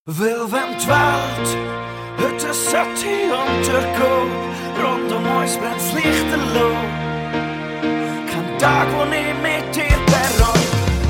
Wil wenn die Welt heute sollte untergehen, rund uns brennt's lichterloh. Kein Tag, wo ich mit dir bereue.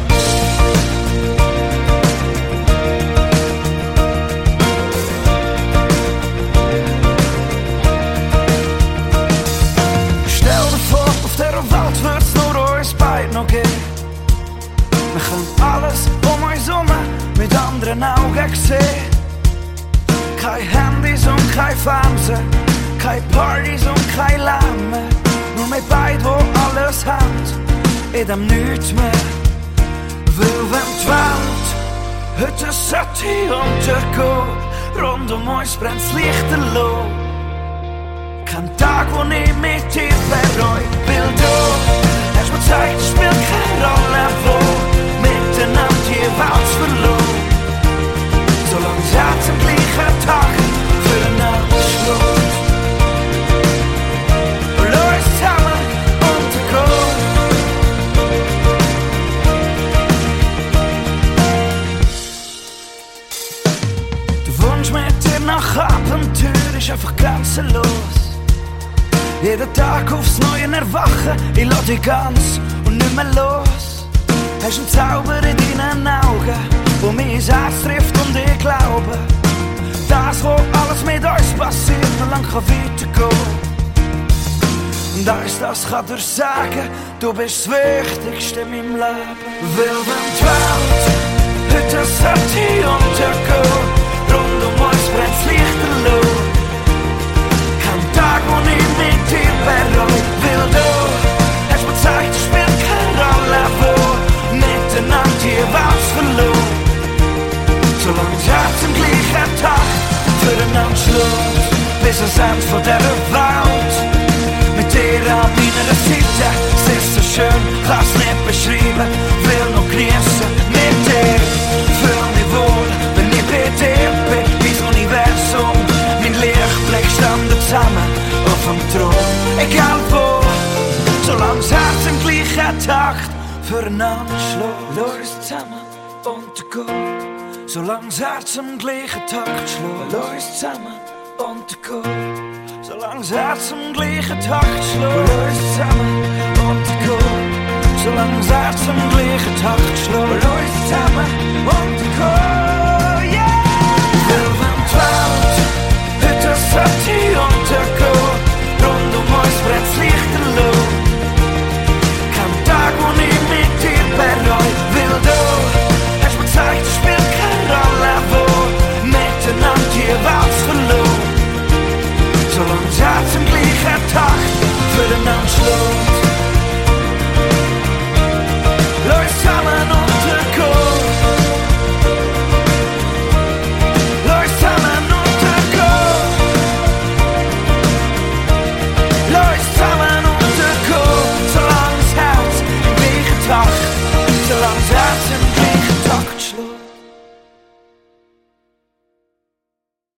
Stell dir vor, auf der Welt wird's nur uns beide noch geben. Wir können alles uns herum mit anderen Augen sehen. Kein Handys und kein Fernsehen, keine Partys und kein Lärm mehr. Nur wir beide, wo alles haben, in dem nichts mehr. Weil wenn die Welt heute sollte untergehen, rund uns brennt's lichterloh. Kein Tag, wo ich mit dir bereue. Weil du hast mir gezeigt, es spielt keine Rolle, wo miteinander die Welt verloren. Solange das Herz am gleichen Tag füreinander schlägt. Und lass uns zusammen untergehen. Der Wunsch mit dir nach Abenteuer ist einfach grenzenlos. Jeden Tag aufs Neue erwachen, ich lass dich ganz und nicht mehr los. Hast einen Zauber in deinen Augen, wo mich ins Herz trifft und ich glaube, das, wo alles mit uns passiert, noch lang kann weitergehen. Und das kann dir sagen, du bist das Wichtigste in meinem Leben. Weil wenn die Welt heute sollte untergehen, rund uns brennt's lichterloh. Kein Tag, wo ich mit dir bereue. Weil du hast mir gezeigt, es spielt keine Rolle, wo miteinander die Welt verloren. Solange das Herz im gleichen Tag füreinander schlägt, bis ans Ende von dieser Welt. Mit dir an meiner Seite, es ist so schön, kann's nicht beschreiben, will noch genießen mit dir. Fühl mich wohl, wenn ich bei dir bin, wie das Universum, mein Lichtblick standen zusammen auf dem Thron. Egal wo, solange das Herz im gleichen Takt füreinander schlägt, lass uns zusammen untergehen. Solange das Herz im gleichen Takt schlägt, lass uns zusammen untergehen. Solange das Herz im gleichen Takt schlägt, lass uns zusammen untergehen. Solange das Herz im gleichen Takt schlägt, lass uns zusammen untergehen.